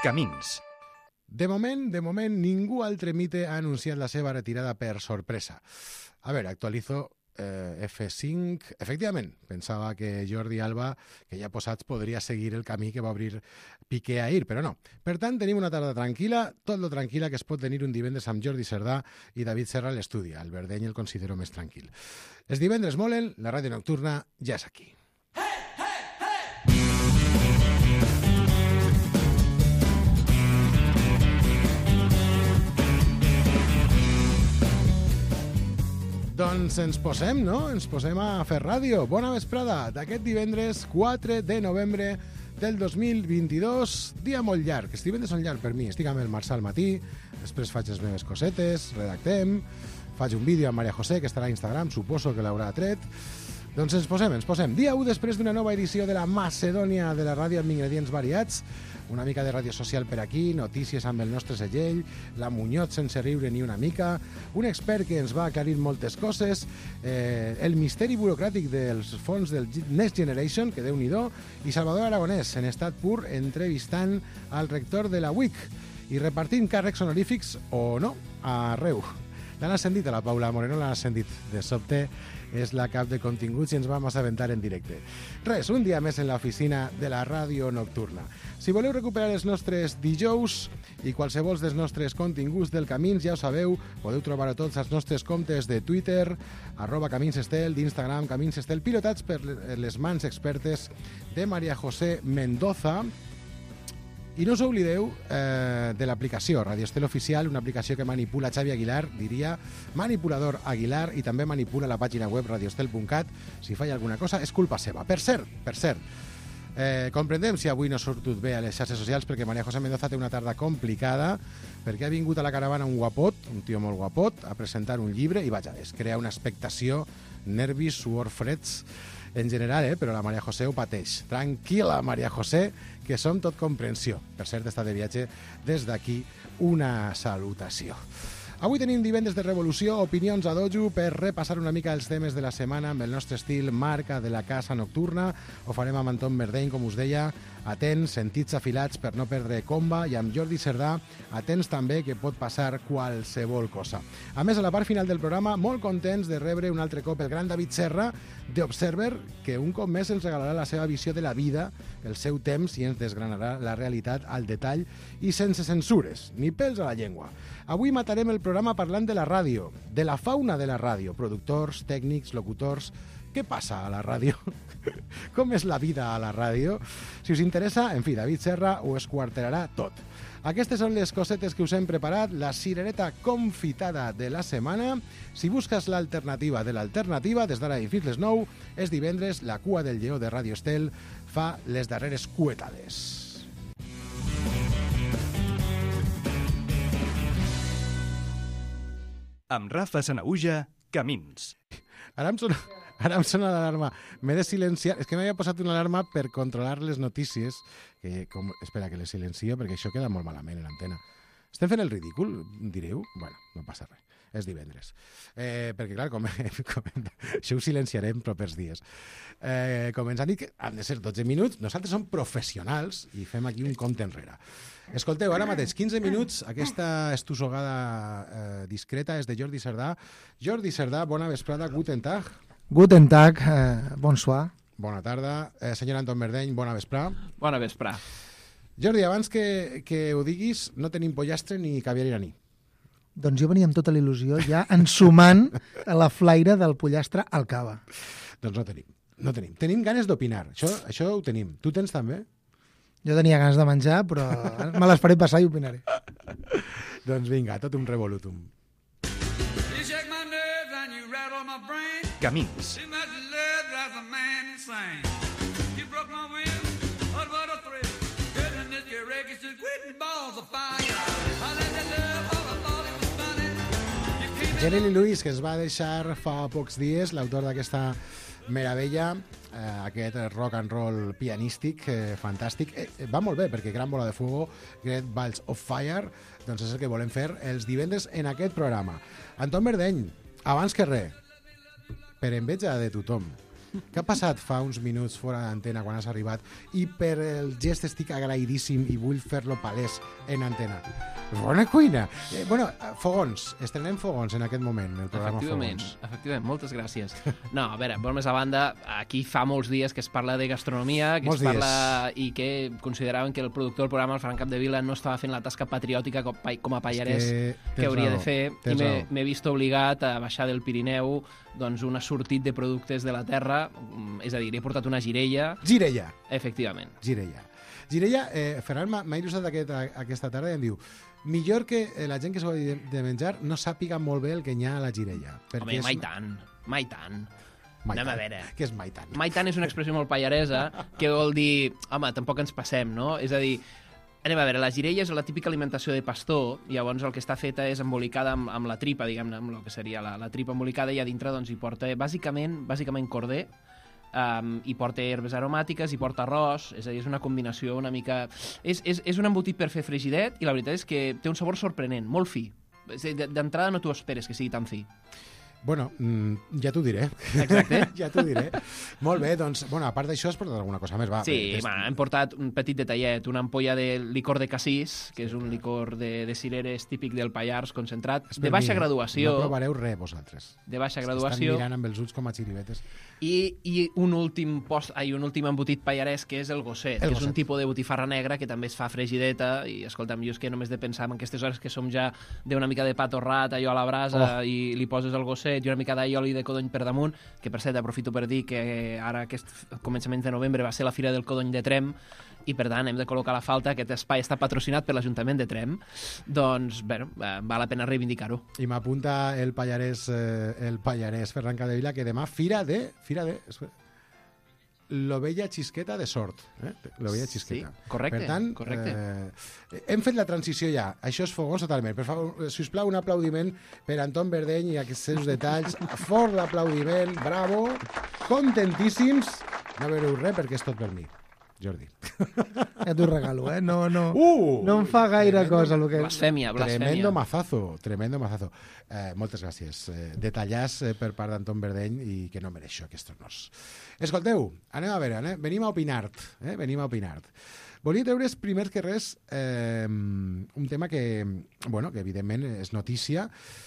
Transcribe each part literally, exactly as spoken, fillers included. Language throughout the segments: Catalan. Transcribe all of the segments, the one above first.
Camins. De moment, de moment, ningú altre mite ha anunciat la seva retirada per sorpresa. A veure, actualitzo eh, F cinc. Efectivament, pensava que Jordi Alba, que ja posats, podria seguir el camí que va obrir Piqué ahir, però no. Per tant, tenim una tarda tranquil·la, tot lo tranquil·la que es pot tenir un divendres amb Jordi Cerdà i David Serra a l'estudi. El Verdeny el considero més tranquil. Els divendres molen, la ràdio nocturna ja és aquí. Doncs ens posem, no? Ens posem a fer ràdio. Bona vesprada d'aquest divendres quatre de novembre del dos mil vint-i-dos. Dia molt llarg. Els divendres són llarg per mi. Estic amb el Marçal al matí, després faig les meves cosetes, redactem, faig un vídeo amb Maria José, que estarà a Instagram, suposo que l'haurà tret. Doncs ens posem, ens posem. Dia u després d'una nova edició de la Macedònia de la ràdio amb ingredients variats. Una mica de ràdio social per aquí, notícies amb el nostre segell, la Muñoz sense riure ni una mica, un expert que ens va aclarir moltes coses, eh, el misteri burocràtic dels fons del Next Generation, que Déu-n'hi-do, i Salvador Aragonès, en estat pur, entrevistant al rector de la U I C i repartint càrrecs honorífics o no, arreu. L'han ascendit a la Paula Moreno, l'han ascendit de sobte, és la cap de continguts i ens vam assabentar en directe. Res, un dia més en l'oficina de la ràdio nocturna. Si voleu recuperar els nostres dijous i qualsevol dels nostres continguts del Camins, ja ho sabeu, podeu trobar-ho tots als nostres comptes de Twitter, arroba Caminsestel, d'Instagram, Caminsestel, pilotats per les mans expertes de Maria José Mendoza. I no us oblideu eh, de l'aplicació Radio Estel Oficial, una aplicació que manipula Xavi Aguilar, diria manipulador Aguilar, i també manipula la pàgina web radiostel punt cat. Si falla alguna cosa és culpa seva. Per cert, per cert, eh, comprendem si avui no ha sortit bé a les xarxes socials, perquè Maria José Mendoza té una tarda complicada, perquè ha vingut a la caravana un guapot, un tio molt guapot, a presentar un llibre i vaja, es crea una expectació, nervis, suor freds, en general, eh? Però la Maria José ho pateix. Tranquil·la, Maria José, que som tot comprensió. Per cert, està de viatge des d'aquí una salutació. Avui tenim divendres de revolució, opinions a dojo per repassar una mica els temes de la setmana amb el nostre estil marca de la casa nocturna. Ho farem amb Anton Verdeny, com us deia, atents, sentits afilats per no perdre comba, i amb Jordi Cerdà, atents també que pot passar qualsevol cosa. A més, a la part final del programa, molt contents de rebre un altre cop el gran David Serra d'Observer, que un cop més ens regalarà la seva visió de la vida, el seu temps, i ens desgranarà la realitat al detall i sense censures, ni pèls a la llengua. Avui matarem el programa parlant de la ràdio, de la fauna de la ràdio, productors, tècnics, locutors. Què passa a la ràdio? Com és la vida a la ràdio? Si us interessa, en fi, David Serra ho esquarterarà tot. Aquestes són les cosetes que us hem preparat, la cirereta confitada de la setmana. Si busques l'alternativa de l'alternativa, des d'ara i fins les nou, és divendres, la cua del lleó de Ràdio Estel fa les darreres cuetades. Amb Rafa Sanaüja, Camins. Ara em sona, ara em sona l'alarma. M'he de silenciar. És que m'havia posat una alarma per controlar les notícies. Que, com, espera, que les silencio, perquè això queda molt malament en l'antena. Estem fent el ridícul, direu? Bueno, no passa res. És divendres. Eh, perquè, clar, com, com, això ho silenciarem propers dies. Eh, com ens han dit que han de ser dotze minuts, nosaltres som professionals i fem aquí un compte enrere. Escolteu, ara mateix, quinze minuts, aquesta estussogada eh, discreta és de Jordi Cerdà. Jordi Cerdà, bona vesprada, guten tag. Guten tag, eh, bonsoir. Bona tarda. Eh, senyor Anton Verdeny, bona vesprà. Bona vesprà. Jordi, abans que, que ho diguis, no tenim pollastre ni caviar iraní. Doncs jo venia amb tota la il·lusió, ja ensumant a la flaire del pollastre al cava. Doncs no tenim, no tenim. Tenim ganes d'opinar, això, això ho tenim. Tu tens també? Jo tenia ganes de menjar, però me les faré passar i opinaré. Doncs vinga, tot un revolutum. Camins. Jerry Lee Lewis, que es va deixar fa pocs dies, l'autor d'aquesta meravella, eh, aquest rock and roll pianístic, eh, fantàstic. Eh, va molt bé, perquè Gran Bola de Fuego, Great Balls of Fire, doncs és el que volem fer els divendres en aquest programa. Anton Verdeny, abans que res, per enveja de tothom, Què ha passat fa uns minuts fora d'antena quan has arribat i per el gest estic agraïdíssim i vull fer-lo palès en antena? Bona cuina! Eh, bueno, fogons, estrenem fogons en aquest moment, el programa Efectivament, Fogons. efectivament, moltes gràcies. No, a veure, però més a banda, aquí fa molts dies que es parla de gastronomia, que Molts es parla i que consideraven que el productor del programa, el Ferran Capdevila, no estava fent la tasca patriòtica com, com a pallarès que que, tens hauria raó, de fer, i tens m'he raó. m'he vist obligat a baixar del Pirineu doncs un assortit de productes de la terra, mm, és a dir, he portat una girella, Girella, efectivament. Girella. Girella, eh, Ferran m'ha m'ha il·lustrat aquest, aquesta tarda i em diu millor que eh, la gent que s'ho de, de menjar no sàpiga molt bé el que hi ha a la girella. Home, mai tant, mai tant. Mai Anem a tant. veure. Què és mai tant? Mai tant és una expressió molt pallaresa que vol dir, home, tampoc ens passem, no? És a dir, anem a veure, la girella és la típica alimentació de pastor, llavors el que està feta és embolicada amb, amb la tripa, diguem-ne, amb el que seria la, la tripa embolicada, i a dintre doncs, hi porta bàsicament bàsicament corder, um, hi porta herbes aromàtiques, hi porta arròs, és a dir, és una combinació una mica... És, és, és un embotit per fer frigidet i la veritat és que té un sabor sorprenent, molt fi. És a dir, d'entrada no t'ho esperes que sigui tan fi. Bueno, mm, ja t'ho diré. Exacte. ja t'ho diré. Molt bé, doncs, bueno, a part d'això has portat alguna cosa més, va. Sí, Des- bueno, hem portat un petit detallet, una ampolla de licor de cassís, que és un licor de, de cireres típic del Pallars, concentrat, És de per baixa mi, eh? graduació, No provareu res, vosaltres. de baixa Estan graduació, mirant amb els ulls com a xiribetes. i, i un últim post, ai, un últim embotit pallarès, que és el gosset, El que és gosset. un tipus de botifarra negra que també es fa fregideta, i escolta'm, jo és que només de pensar en aquestes hores que som ja d'una mica de pa torrat, allò a la brasa, Oh. i li poses el gosset i una mica d'all de codony per damunt, que per cert aprofito per dir que ara aquest començament de novembre va ser la Fira del Codony de Trem, i per tant hem de col·locar la falta, aquest espai està patrocinat per l'Ajuntament de Trem, doncs, bueno, eh, val la pena reivindicar-ho. I m'apunta el pallarès, eh, el pallarès Ferran Capdevila que demà fira de... Fira de... L'ovella xisqueta de sort. Eh? L'ovella xisqueta. Sí, correcte, Per tant, correcte. Eh, hem fet la transició ja. Això és fogons totalment. Per favor, sisplau, un aplaudiment per Anton Verdeny i aquests seus detalls. Fort l'aplaudiment, bravo, contentíssims. No veureu res perquè és tot per mi, Jordi. Ja t'ho regalo, eh? No, no, Uh! no em fa gaire Tremendo. cosa el que... Blasfèmia, blasfèmia. Tremendo mazazo, tremendo mazazo. Eh, moltes gràcies. Eh, detallats eh, per part d'Anton Verdeny i que no mereixo aquests honors. Escolteu, anem a veure, eh? venim a opinar eh? venim a opinar Volia treure's primer que res eh, un tema que, bueno, que evidentment és notícia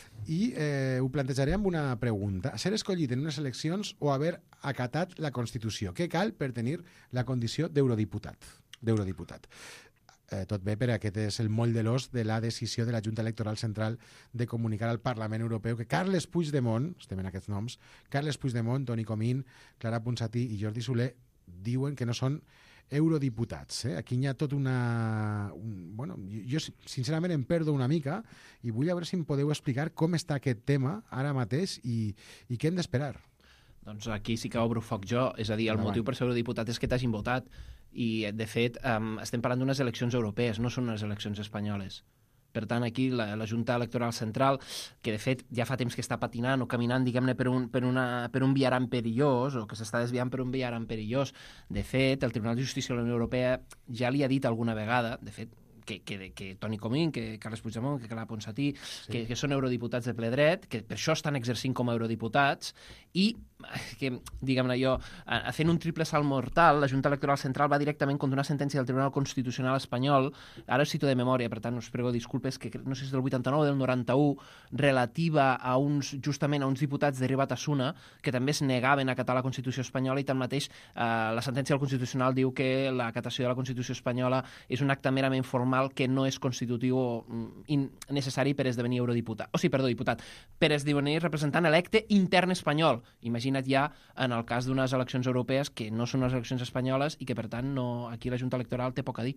i eh, ho plantejaré amb una pregunta. Ser escollit en unes eleccions o haver acatat la Constitució? Què cal per tenir la condició d'eurodiputat? d'eurodiputat? Eh, tot bé, per aquest és el moll de l'os de la decisió de la Junta Electoral Central de comunicar al Parlament Europeu que Carles Puigdemont, estem en aquests noms, Carles Puigdemont, Toni Comín, Clara Ponsatí i Jordi Soler diuen que no són eurodiputats. Eh? Aquí hi ha tot una... Un, bueno, jo, jo sincerament em perdo una mica i vull veure si em podeu explicar com està aquest tema ara mateix i, i què hem d'esperar. Doncs aquí sí que obro foc jo, és a dir, el Endavant. motiu per ser eurodiputat és que t'hagin votat, i de fet um, estem parlant d'unes eleccions europees, no són unes eleccions espanyoles. Per tant, aquí la, la Junta Electoral Central, que de fet ja fa temps que està patinant o caminant, diguem-ne, per, un, per, una, per un viaran perillós, o que s'està desviant per un viaran perillós. De fet, el Tribunal de Justícia de la Unió Europea ja li ha dit alguna vegada, de fet, que, que, que Toni Comín, que Carles Puigdemont, que Clara Ponsatí, sí. que, que són eurodiputats de ple dret, que per això estan exercint com a eurodiputats, i que, diguem-ne jo, fent un triple salt mortal, la Junta Electoral Central va directament contra una sentència del Tribunal Constitucional espanyol, ara us cito de memòria, per tant us prego disculpes, que no sé si és del vuitanta-nou o del noranta-u, relativa a uns, justament a uns diputats de Ribatasuna, que també es negaven a acatar la Constitució espanyola, i tanmateix eh, la sentència del Constitucional diu que l'acatació de la Constitució espanyola és un acte merament formal que no és constitutiu o mm, necessari per esdevenir eurodiputat. O sigui, perdó, diputat, per esdevenir representant electe intern espanyol. Imagina't ja en el cas d'unes eleccions europees que no són unes eleccions espanyoles i que, per tant, no, aquí la Junta Electoral té poc a dir.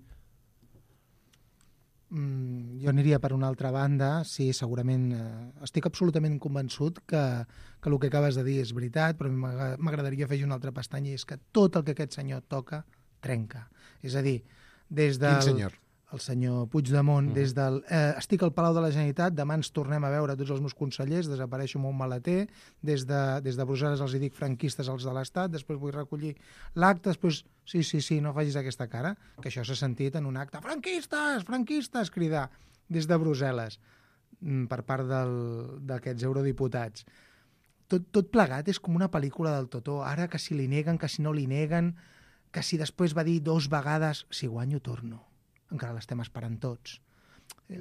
Mm, jo aniria per una altra banda. Sí, segurament eh, estic absolutament convençut que, que el que acabes de dir és veritat, però a mi m'agra- m'agradaria fer una altra pestanya, i és que tot el que aquest senyor toca trenca. És a dir, des del... Quin senyor? El senyor Puigdemont, Mhm. des del... Eh, estic al Palau de la Generalitat, demà ens tornem a veure tots els meus consellers, desapareixo amb un maleter, des de, des de Brussel·les els hi dic franquistes als de l'Estat, després vull recollir l'acte, després... Sí, sí, sí, no facis aquesta cara, que això s'ha sentit en un acte. Franquistes, franquistes, cridar des de Brussel·les mm, per part del- d'aquests eurodiputats. tot, tot plegat és com una pel·lícula del Totó. Ara que si li neguen, que si no li neguen, que si després va dir dos vegades si guanyo torno. Encara l'estem esperant tots. Eh,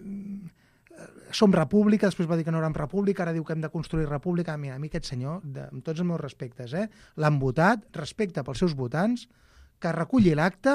som república, després va dir que no érem república, ara diu que hem de construir república. Mira, a mi aquest senyor, de, amb tots els meus respectes, eh, l'han votat, respecte pels seus votants, que reculli l'acte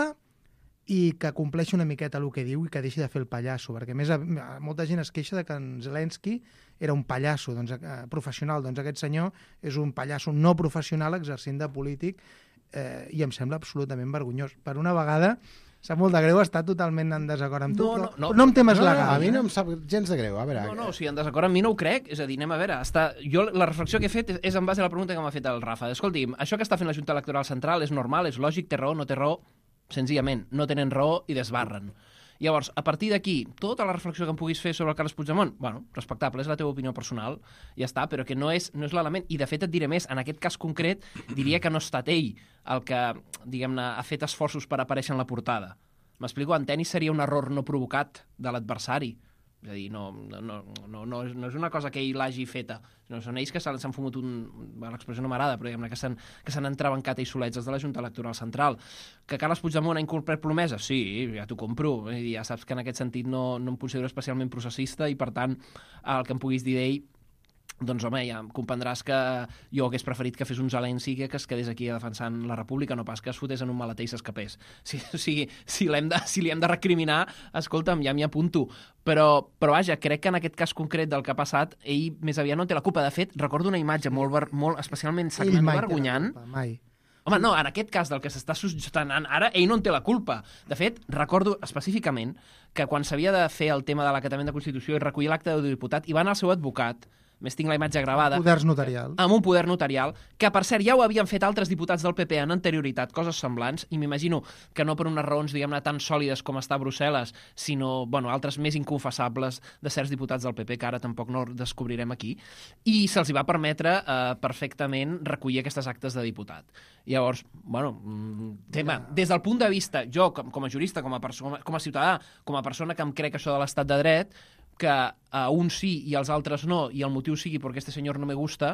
i que compleixi una miqueta el que diu i que deixi de fer el pallasso, perquè a més molta gent es queixa de que en Zelensky era un pallasso doncs, eh, professional, doncs aquest senyor és un pallasso no professional exercint de polític eh, i em sembla absolutament vergonyós. Per una vegada sap molt de greu estar totalment en desacord amb tu, No, però no, no. no en temes No, no, legals. a mi no eh? em sap gens de greu. A veure, No, no, o sigui, en desacord amb mi no ho crec. És a dir, anem a veure, està... jo la reflexió que he fet és, és en base a la pregunta que m'ha fet el Rafa. Escolti'm, això que està fent la Junta Electoral Central és normal, és lògic, té raó, no té raó? Senzillament, no tenen raó i desbarren. Llavors, a partir d'aquí, tota la reflexió que em puguis fer sobre el Carles Puigdemont, bueno, respectable, és la teva opinió personal, ja està, però que no és, no és l'element. I, de fet, et diré més, en aquest cas concret, diria que no ha estat ell el que, diguem-ne, ha fet esforços per aparèixer en la portada. M'explico, en tenis seria un error no provocat de l'adversari. És a dir, no, no, no, no, no, és, no és una cosa que ell l'hagi feta. No, són ells que s'han fumut un... L'expressió no m'agrada, però diguem-ne que s'han que s'han entrebancat ells solets des de la Junta Electoral Central. Que Carles Puigdemont ha incomplert promeses? Sí, ja t'ho compro. Ja saps que en aquest sentit no, no em considero especialment processista i, per tant, el que em puguis dir d'ell, doncs, home, ja comprendràs que jo hagués preferit que fes un Zelensky que es quedés aquí defensant la República, no pas que es fotés en un maleter i s'escapés. Si, o sigui, si, l'hem de, si li hem de recriminar, escolta'm, ja m'hi apunto. Però, però vaja, crec que en aquest cas concret del que ha passat, ell més aviat no té la culpa. De fet, recordo una imatge molt, ver, molt especialment sagnant i vergonyant. Mai. Home, no, en aquest cas del que s'està sostenant ara, ell no en té la culpa. De fet, recordo específicament que quan s'havia de fer el tema de l'acatament de Constitució i recollir l'acte de diputat, hi va anar el seu advocat, més tinc la imatge gravada, Poders notarial. amb un poder notarial, que per cert ja ho havien fet altres diputats del P P en anterioritat, coses semblants, i m'imagino que no per unes raons, diguem-ne, tan sòlides com està a Brussel·les, sinó, bueno, altres més inconfessables de certs diputats del P P, que ara tampoc no descobrirem aquí, i se'ls hi va permetre eh, perfectament recollir aquestes actes de diputat. Llavors, bueno, tema, des del punt de vista, jo, com, com a jurista, com a, persona, com a ciutadà, com a persona que em crec això de l'estat de dret, que a un sí i als altres no, i el motiu sigui perquè este senyor no me gusta,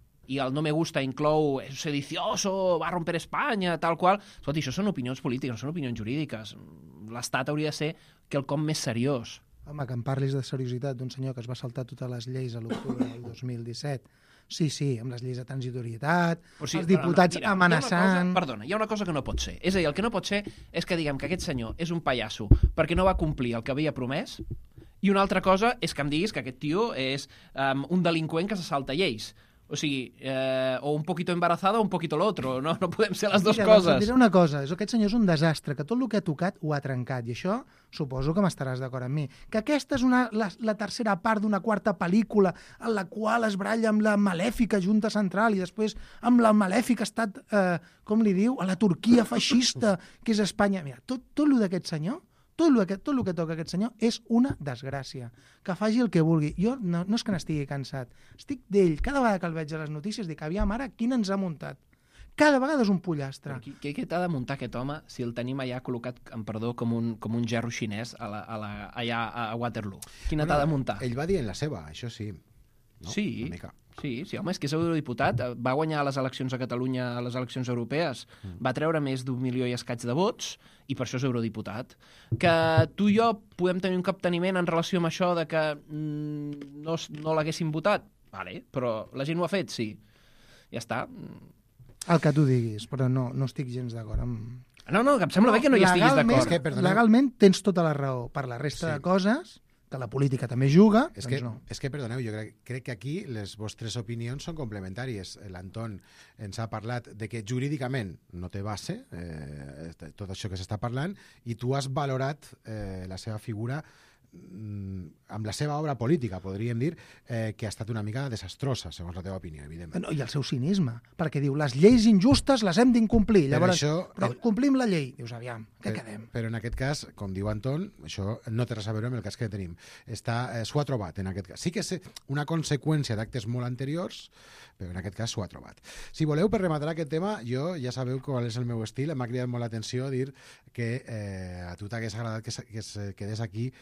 i el no me gusta inclou és sedicioso, va romper Espanya, tal qual. Escolta, això són opinions polítiques, no són opinions jurídiques. L'Estat hauria de ser quelcom més seriós. Home, que em parlis de seriositat d'un senyor que es va saltar totes les lleis a l'octubre del dos mil disset. Sí, sí, amb les lleis de transitorietat, O sigui, els diputats no, no, mira, amenaçant... Hi ha una cosa, perdona, hi ha una cosa que no pot ser. És a dir, el que no pot ser és que diguem que aquest senyor és un pallasso perquè no va complir el que havia promès, i una altra cosa és que em diguis que aquest tio és um, un delinqüent que se salta lleis. O sigui, eh, o un poquito embarazado o un poquito l'altro. No, no podem ser les dues Mira, coses. Doncs et diré una cosa, és, aquest senyor és un desastre, que tot el que ha tocat ho ha trencat, i això suposo que m'estaràs d'acord amb mi. Que aquesta és una, la, la tercera part d'una quarta pel·lícula en la qual es baralla amb la malèfica Junta Central i després amb la malèfica estat, eh, com li diu, a la Turquia feixista, que és Espanya. Mira, tot, tot el d'aquest senyor, tot el, que, tot el que toca aquest senyor és una desgràcia. Que faci el que vulgui. Jo no, no és que n'estigui cansat. Estic d'ell. Cada vegada que el veig a les notícies dic, aviam, ara, quin ens ha muntat? Cada vegada és un pollastre. Què, què, què t'ha de muntar aquest home si el tenim allà col·locat, amb perdó, com un, com un gerro xinès a la, a la, allà a Waterloo? Quina Bueno, t'ha de muntar? Ell va dir en la seva, això sí. No? Sí, Una mica. sí, sí, home, és que és eurodiputat, va guanyar les eleccions a Catalunya, a les eleccions europees, mm. va treure més d'un milió i escaig de vots, i per això és eurodiputat. Que tu i jo podem tenir un capteniment en relació amb això de que mm, no, no l'haguessin votat, vale, però la gent ho ha fet, sí. Ja està. El que tu diguis, però no, no estic gens d'acord amb... No, no, que em sembla bé que no hi estiguis Legalment- d'acord. És que, perdoneu. Legalment tens tota la raó. Per la resta Sí. de coses, que la política també juga, És doncs que, no. és que, perdoneu, jo crec, crec que aquí les vostres opinions són complementàries. L'Anton ens ha parlat de que jurídicament no té base eh, tot això que s'està parlant, i tu has valorat eh, la seva figura mm, amb la seva obra política, podríem dir, eh, que ha estat una mica desastrosa, segons la teva opinió, evidentment. No, i el seu cinisme, perquè diu, les lleis injustes les hem d'incomplir. Per Llavors, això- però complim la llei. Dius, aviam, què Però- quedem? Però en aquest cas, com diu Anton, això no té res a veure amb el cas que tenim. Està, eh, s'ho ha trobat, en aquest cas. Sí que és una conseqüència d'actes molt anteriors, però en aquest cas s'ho ha trobat. Si voleu, per rematar aquest tema, jo ja sabeu qual és el meu estil. M'ha cridat molt l'atenció dir que eh, a tu t'hagués agradat que, se- que es quedés aquí a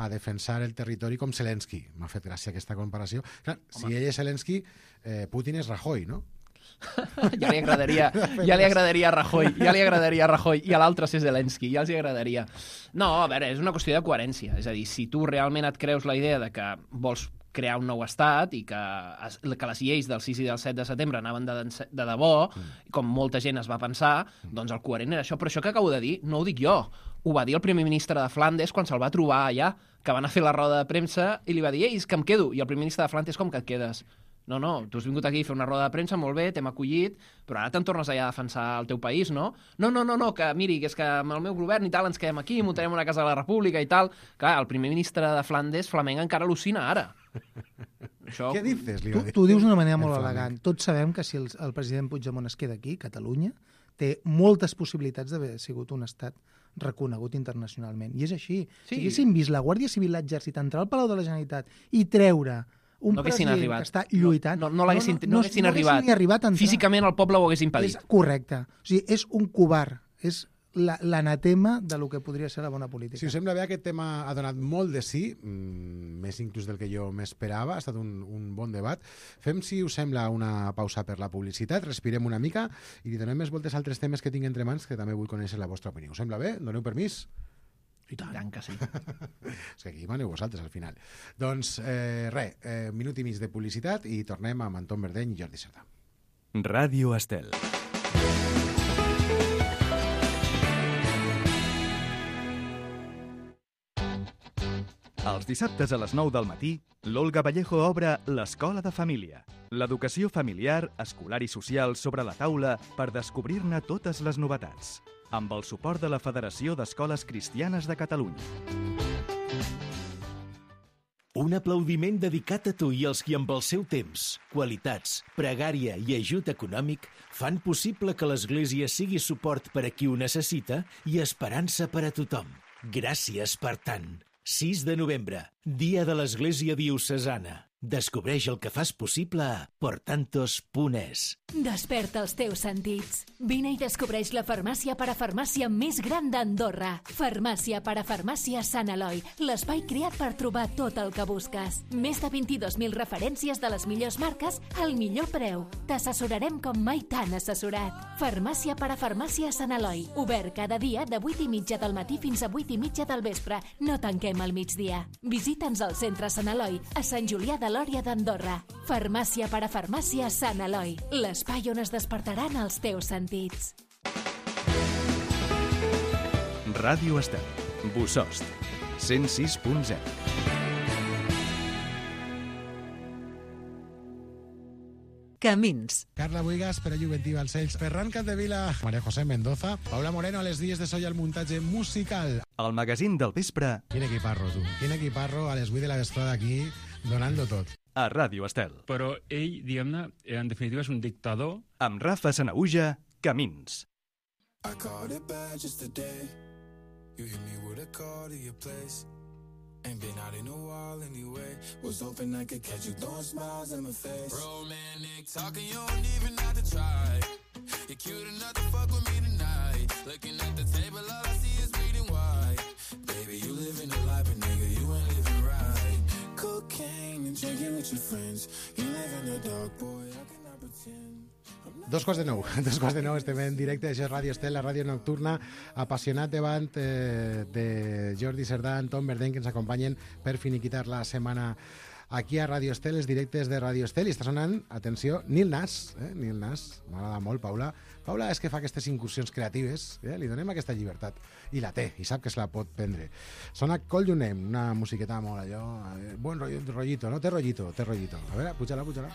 a defensar el territori com Zelensky. M'ha fet gràcia aquesta comparació. Clar, si ell és Zelensky, eh, Putin és Rajoy, no? Ja li agradaria, ja li agradaria a Rajoy, ja li agradaria a Rajoy, i a l'altre ser Zelensky, ja els hi agradaria. No, a veure, és una qüestió de coherència. És a dir, si tu realment et creus la idea de que vols crear un nou estat i que, es, que les lleis del sis i del set de setembre anaven de, de debò, mm. com molta gent es va pensar, doncs el coherent era això. Però això que acabo de dir no ho dic jo. Ho va dir el primer ministre de Flandes quan se'l va trobar allà, que van a fer la roda de premsa i li va dir, ei, és que em quedo. I el primer ministre de Flandes, com que et quedes? No, no, tu has vingut aquí a fer una roda de premsa, molt bé, t'hem acollit, però ara te'n tornes allà a defensar el teu país, no? No, no, no, no, que miri, que és que amb el meu govern i tal ens quedem aquí, muntarem una casa de la República i tal. Clar, el primer ministre de Flandes, flamenc, encara al·lucina ara. Això... Què dices? Tu, tu ho dius d'una manera molt elegant. Tots sabem que si el, el president Puigdemont es queda aquí, Catalunya, té moltes possibilitats d'haver sigut un estat reconegut internacionalment. I és així. Sí. Si haguéssim vist la Guàrdia Civil, l'Exèrcit, entrar al Palau de la Generalitat i treure un no president arribat. que està lluitant... No, no, no l'haguessin no, no, no, no arribat. Ni arribat a entrar. Físicament el poble ho hagués impedit. És correcte. O sigui, és un covard. És l'anatema de lo que podria ser la bona política. Si us sembla bé, aquest tema ha donat molt de sí, mm, més inclús del que jo m'esperava, ha estat un, un bon debat. Fem, si us sembla, una pausa per la publicitat, respirem una mica i li donem més voltes a altres temes que tinc entre mans, que també vull conèixer la vostra opinió. Us sembla bé? Doneu permís? I tant. I tant que sí. És que aquí maneu vosaltres al final. Doncs eh, res, eh, minut i mig de publicitat i tornem amb Anton Verdeny i Jordi Cerdà. Ràdio Estel. Els dissabtes a les nou del matí, l'Olga Vallejo obre l'Escola de Família. L'educació familiar, escolar i social sobre la taula per descobrir-ne totes les novetats. Amb el suport de la Federació d'Escoles Cristianes de Catalunya. Un aplaudiment dedicat a tu i als qui amb el seu temps, qualitats, pregària i ajut econòmic fan possible que l'Església sigui suport per a qui ho necessita i esperança per a tothom. Gràcies per tant. sis de novembre, Dia de l'Església Diocesana. Descobreix el que fas possible a portantos punt es. Desperta els teus sentits. Vine i descobreix la farmàcia parafarmàcia més gran d'Andorra. Farmàcia parafarmàcia Sant Eloi, l'espai creat per trobar tot el que busques. Més de vint-i-dos mil referències de les millors marques al millor preu. T'assessorarem com mai t'han assessorat. Farmàcia parafarmàcia Sant Eloi, obert cada dia de vuit i mitja del matí fins a vuit i mitja del vespre. No tanquem al migdia. Visita'ns al centre Sant Eloi, a Sant Julià de Lòria d'Andorra. Farmàcia parafarmàcia Sant Eloi, l'espai on es despertaran els teus sentits. Ràdio Estel, Bossòst, cent sis punt zero. Camins. Carla Buigas, Pere Juventí Balcells, Ferran Capdevila, María José Mendoza, Paula Moreno a les dies de so i al muntatge musical. El magazín del vespre. Quin equiparro, tu. Quin equiparro a les vuit de la vesprada aquí, donant-lo tot. A Ràdio Estel. Però ell, diguem-ne, en definitiva és un dictador. Amb Rafa Sanahuja, Camins. I caught it bad just today. You hit me with a call to your place. Ain't been out in a while anyway. Was hoping I could catch you throwing smiles in my face. Romantic talking, you don't even have to try. You're cute enough to fuck with me tonight. Looking at the table, all I see is bleeding white. Baby, you living the life, but nigga, you ain't living right. Cocaine and drinking with your friends. You live in the dark, boy, I cannot pretend. Dos quarts de nou, dos quarts de nou, estem en directe, això és Ràdio Estel, la ràdio nocturna, apassionat debat eh, de Jordi Cerdà, Anton Verdeny, que ens acompanyen per finiquitar la setmana aquí a Ràdio Estel, els directes de Ràdio Estel, i està sonant, atenció, Nil Nas, eh? Nil Nas, m'agrada molt, Paula. Paula és que fa aquestes incursions creatives, eh? Li donem aquesta llibertat, i la té, i sap que se la pot prendre. Sona Call Your Name, una musiqueta molt allò, eh, buen rollito, no? Té rollito, té rollito. A veure, puja-la, puja-la.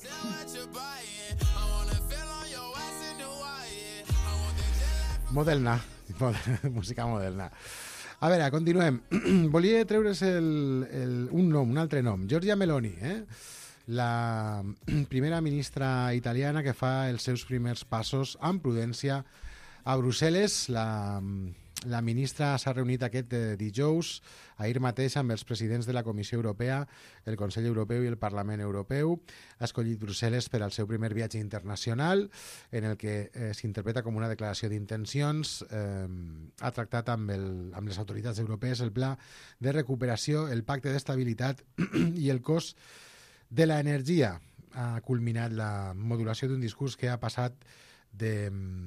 Moderna, música moderna. A veure, continuem. Volia treure's el, el, un nom, un altre nom. Giorgia Meloni, eh? La primera ministra italiana que fa els seus primers passos amb prudència a Brussel·les. La, La ministra s'ha reunit aquest eh, dijous, ahir mateix, amb els presidents de la Comissió Europea, el Consell Europeu i el Parlament Europeu. Ha escollit Brussel·les per al seu primer viatge internacional, en el que eh, s'interpreta com una declaració d'intencions. Eh, ha tractat amb, el, amb les autoritats europees el pla de recuperació, el pacte d'estabilitat i el cost de l'energia. Ha culminat la modulació d'un discurs que ha passat de...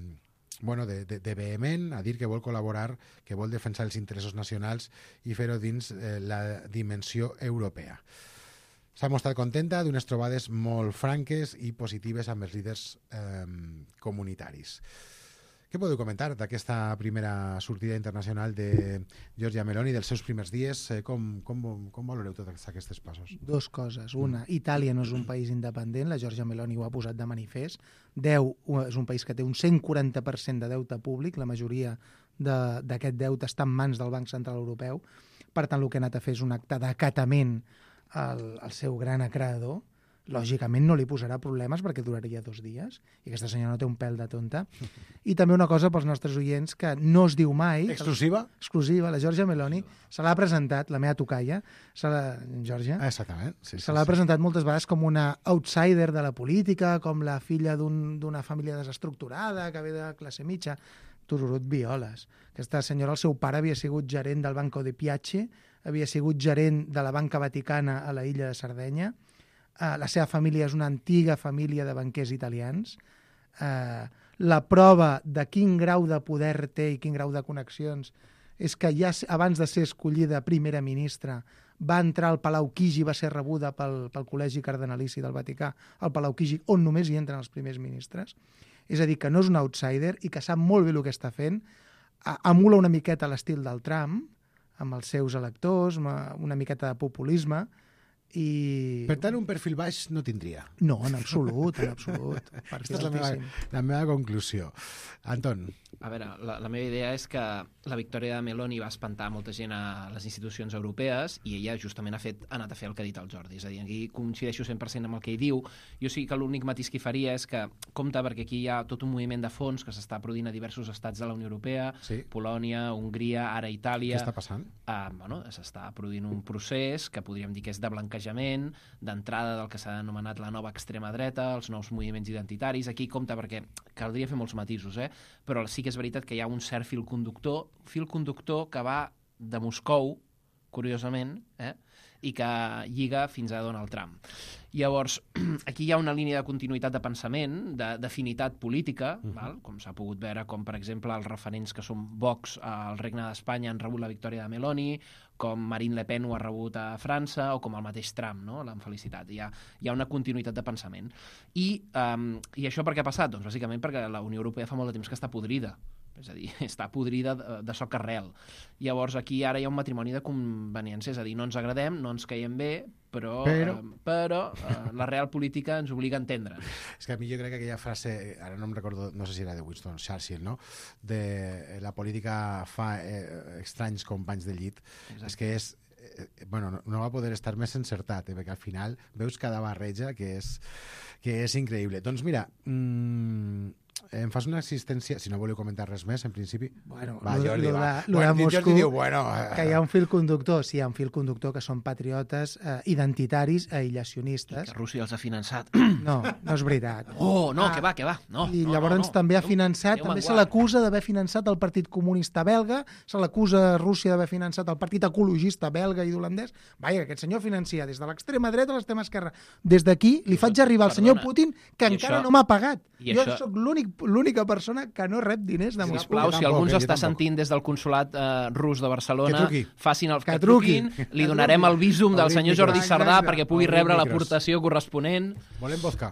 bueno, de, de, de vehement a dir que vol col·laborar, que vol defensar els interessos nacionals i fer-ho dins eh, la dimensió europea. S'ha mostrat contenta d'unes trobades molt franques i positives amb els líders eh, comunitaris. Què podeu comentar d'aquesta primera sortida internacional de Giorgia Meloni, dels seus primers dies? Com, com, com valoreu tots aquests passos? Dos coses. Una, Itàlia no és un país independent, la Giorgia Meloni ho ha posat de manifest. Deu és un país que té un cent quaranta per cent de deute públic, la majoria d'aquest deute està en mans del Banc Central Europeu. Per tant, el que ha anat a fer és un acte d'acatament al, al seu gran acreedor. Lògicament no li posarà problemes perquè duraria dos dies i aquesta senyora no té un pèl de tonta. I també una cosa pels nostres oients que no es diu mai... Exclusiva? Exclusiva. La Giorgia Meloni se l'ha presentat, la meva tocaia, se la, Giorgia, exactament. Sí, sí, se l'ha sí. presentat moltes vegades com una outsider de la política, com la filla d'una un, família desestructurada que ve de classe mitja. Tururut violes. Aquesta senyora, el seu pare havia sigut gerent del Banco de Piace, havia sigut gerent de la Banca Vaticana a la illa de Sardenya. Uh, la seva família és una antiga família de banquers italians. Uh, la prova de quin grau de poder té i quin grau de connexions és que ja abans de ser escollida primera ministra va entrar al Palau Chigi, va ser rebuda pel, pel Col·legi Cardenalici del Vaticà, al Palau Chigi, on només hi entren els primers ministres. És a dir, que no és un outsider i que sap molt bé el que està fent. Uh, emula una miqueta l'estil del Trump, amb els seus electors, una miqueta de populisme. I... Per tant, un perfil baix no tindria. No, en absolut, en absolut. Aquesta és la meva, la meva conclusió. Anton. A veure, la, la meva idea és que la victòria de Meloni va espantar molta gent a les institucions europees i ella justament ha, fet, ha anat a fer el que ha dit el Jordi. És a dir, aquí coincideixo cent per cent amb el que ell diu. Jo sí que l'únic matís que hi faria és que, compte, perquè aquí hi ha tot un moviment de fons que s'està produint a diversos estats de la Unió Europea, sí. Polònia, Hongria, ara Itàlia... Què està passant? Uh, bueno, s'està produint un procés que podríem dir que és de blanquejament, d'entrada del que s'ha anomenat la nova extrema dreta, els nous moviments identitaris. Aquí, compte, perquè caldria fer molts matisos, eh? Però sí que és veritat que hi ha un cert fil conductor, fil conductor que va de Moscou, curiosament, eh? I que lliga fins a Donald Trump. Llavors, aquí hi ha una línia de continuïtat de pensament, d'afinitat política, uh-huh. val? Com s'ha pogut veure, com per exemple els referents que són Vox al Regne d'Espanya han rebut la victòria de Meloni, com Marine Le Pen ho ha rebut a França, o com el mateix Trump, no? L'han felicitat. Hi ha, hi ha una continuïtat de pensament. I, um, I això per què ha passat? Doncs bàsicament perquè la Unió Europea fa molt de temps que està podrida. És a dir, està podrida de, de soc arrel. Llavors aquí ara hi ha un matrimoni de conveniència, és a dir, no ens agradem, no ens caiem bé, però, però, eh, però eh, la real política ens obliga a entendre. És que a mi jo crec que aquella frase, ara no em recordo, no sé si era de Winston Churchill, no? De la política fa eh, estranys companys de llit. Exacte. És que és eh, bueno, no, no va poder estar més encertat, eh, perquè al final veus cada barreja que és, que és increïble. Doncs mira, mmm, em fas una assistència, si no voleu comentar res més, en principi. Bueno, va, lo, Jordi, lo va. De, lo bueno, de Moscú, Jordi diu, bueno... Que hi ha un fil conductor, sí, hi ha un fil conductor que són patriotes, eh, identitaris, aïllacionistes. I que Rússia els ha finançat. No, no és veritat. Oh, no, ah, que va, que va. No, I no, llavors no, no. també ha finançat, Déu també se l'acusa d'haver finançat el Partit Comunista belga, se l'acusa a Rússia d'haver finançat el Partit Ecologista belga i holandès. Vaja, aquest senyor financia des de l'extrema dreta a l'extrema esquerra. Des d'aquí li faig arribar al senyor Putin que I encara això, no m'ha pagat. Jo això... sóc l'única persona que no rep diners de Moscou. Sisplau, si algú ens tampoc, està tampoc. sentint des del consolat eh, rus de Barcelona, facin el que, que truquin, truqui. li donarem el visum del Obrim senyor micros. Jordi Sardà Exacte. perquè pugui Obrim rebre micros. l'aportació corresponent. Volem vodka.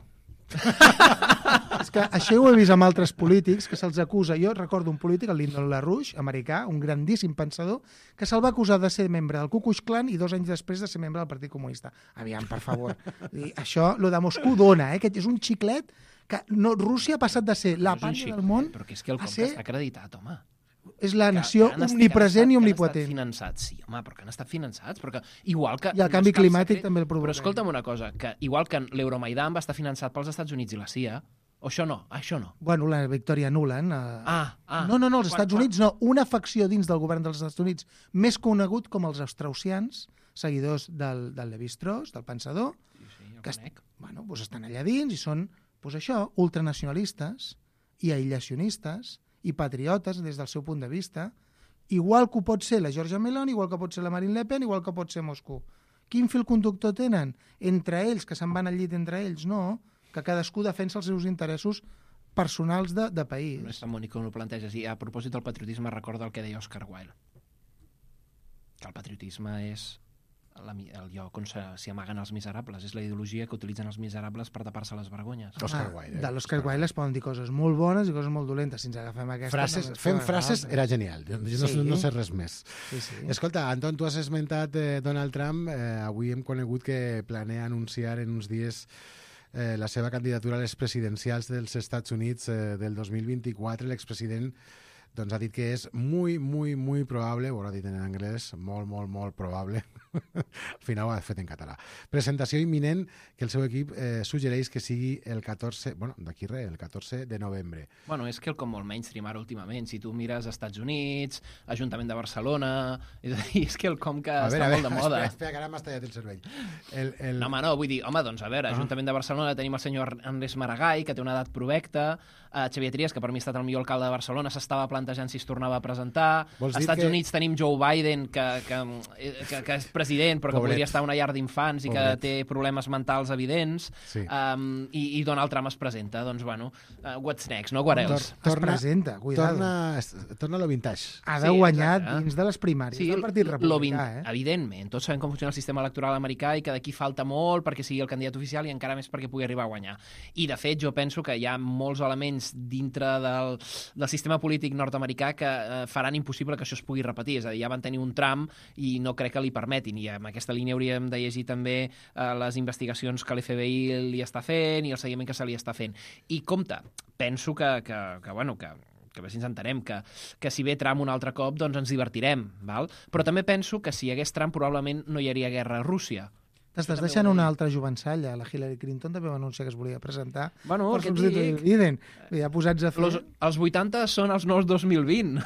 És que això ho he vist amb altres polítics que se'ls acusa. Jo recordo un polític, el Lyndon LaRouche, americà, un grandíssim pensador, que se'l va acusar de ser membre del Ku Klux Klan i dos anys després de ser membre del Partit Comunista. Aviam, per favor. I això, lo de Moscou dona, eh? Aquest és un xiclet que no, Rússia ha passat de ser la pàtria del món però que és que el a compte ser... està acreditat, home. És la Que- nació que han estat- omnipresent i que han estat- omnipotent. Que han estat finançats, sí, home, però que han estat finançats. Però que, igual que, I el no canvi és cap climàtic secret, també el provoca. Però escolta'm una cosa, que igual que l'Euromaidan va estar finançat pels Estats Units i la C I A, O això no, això no. Bueno, la Victoria Nuland. Eh... Ah, ah. No, no, no, els Quan- Estats Units no. Una facció dins del govern dels Estats Units, més conegut com els austrausians, seguidors del, del Levi-Strauss, del pensador, Sí, sí, jo que est- conec. bueno, doncs estan allà dins i són, doncs això, ultranacionalistes i aïllacionistes i patriotes des del seu punt de vista, igual que ho pot ser la Giorgia Meloni, igual que pot ser la Marine Le Pen, igual que pot ser Moscou. Quin fil conductor tenen? Entre ells, que se'n van al llit entre ells, no, que cadascú defensa els seus interessos personals de, de país. No és tan bonic com ho planteges. I a propòsit del patriotisme, recorda el que deia Oscar Wilde. Que el patriotisme és la, el lloc on se- s'hi amaguen els miserables. És la ideologia que utilitzen els miserables per tapar-se les vergonyes. Oscar Wilde. Eh? De l'Oscar Wilde es poden dir coses molt bones i coses molt dolentes. Si ens agafem aquesta... Frases, també es fem poden frases agafar. era genial. Jo, jo no, Sí. no sé res més. Sí, sí. Escolta, Anton, tu has esmentat eh, Donald Trump. Eh, avui hem conegut que planea anunciar en uns dies eh, la seva candidatura a les presidencials dels Estats Units eh, del dos mil vint-i-quatre. L'expresident doncs, ha dit que és muy, muy, muy probable, ho ha dit en anglès, molt, molt, molt probable, al final ho ha fet en català. Presentació imminent que el seu equip eh, suggereix que sigui el catorze, bueno, d'aquí res, el catorze de novembre. Bueno, és que el com molt mainstream ara últimament. Si tu mires Estats Units, Ajuntament de Barcelona... És a dir, és que el com que A veure, està a molt veure, de moda. espera, espera, que ara m'has tallat el cervell. El, el... No, home, no, vull dir, home, doncs a veure, Ah. Ajuntament de Barcelona tenim el senyor Ernest Maragall, que té una edat provecta, uh, Xavier Trias, que per mi ha estat el millor alcalde de Barcelona, s'estava plantejant si es tornava a presentar, Vols als dir Estats que- Units tenim Joe Biden, que, que, que, que és president, però que Pobret. podria estar a una llar d'infants i que Pobret. té problemes mentals evidents, Sí. um, i, i Donald Trump es presenta, doncs, bueno, uh, what's next, no? What else? Es presenta, cuidado. Torna, es- torna a lo vintage. Ha de Sí, guanyar exacte. dins de les primàries Sí, del Partit lo vin- Republicà, eh? evidentment. Tots sabem com funciona el sistema electoral americà i que d'aquí falta molt perquè sigui el candidat oficial i encara més perquè pugui arribar a guanyar. I, de fet, jo penso que hi ha molts elements dintre del, del sistema polític nord-americà que eh, faran impossible que això es pugui repetir. És a dir, ja van tenir un tram i no crec que li permetin. I en aquesta línia hauríem de llegir també eh, les investigacions que l'F B I li està fent i el seguiment que se li està fent. I, compte, penso que, que, que bueno, que que a veure si ens entenem, que, que si ve Trump un altre cop, doncs ens divertirem, val? Però també penso que si hi hagués Trump probablement no hi hauria guerra a Rússia. T'estàs també deixant ho una deia. altra jovençalla. La Hillary Clinton també va anunciar que es volia presentar Bueno, per què et substituir dic? Biden. Ja posats a fer... Los, els vuitanta són els nous dos mil vint.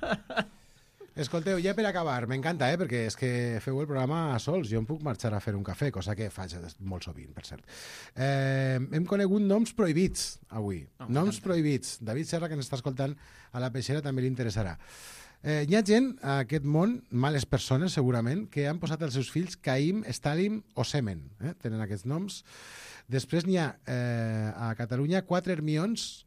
Escolteu, ja per acabar, m'encanta, eh? Perquè és que feu el programa a sols. Jo em puc marxar a fer un cafè, cosa que faig molt sovint, per cert. Eh, hem conegut noms prohibits avui. Oh, noms m'encanta. prohibits. David Serra, que ens està escoltant a la peixera, també li interessarà. Eh, hi ha gent a aquest món, males persones segurament, que han posat als seus fills Caïm, Stalin o Semen. Eh? Tenen aquests noms. Després n'hi ha eh, a Catalunya quatre Hermions,